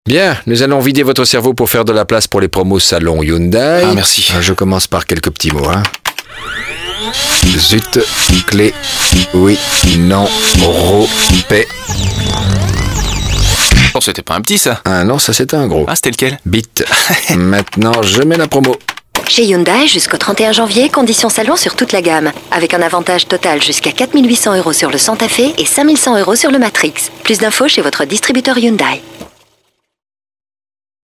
Bien, nous allons vider votre cerveau pour faire de la place pour les promos salon Hyundai. Ah, merci. Je commence par quelques petits mots, hein. Zut, clé, oui, non, paix. Oh, c'était pas un petit, ça. Ah non, ça c'était un gros. Ah, c'était lequel? Bit. Maintenant, je mets la promo. Chez Hyundai, jusqu'au 31 janvier, conditions salon sur toute la gamme. Avec un avantage total jusqu'à 4 800 € sur le Santa Fe et 5 100 € sur le Matrix. Plus d'infos chez votre distributeur Hyundai.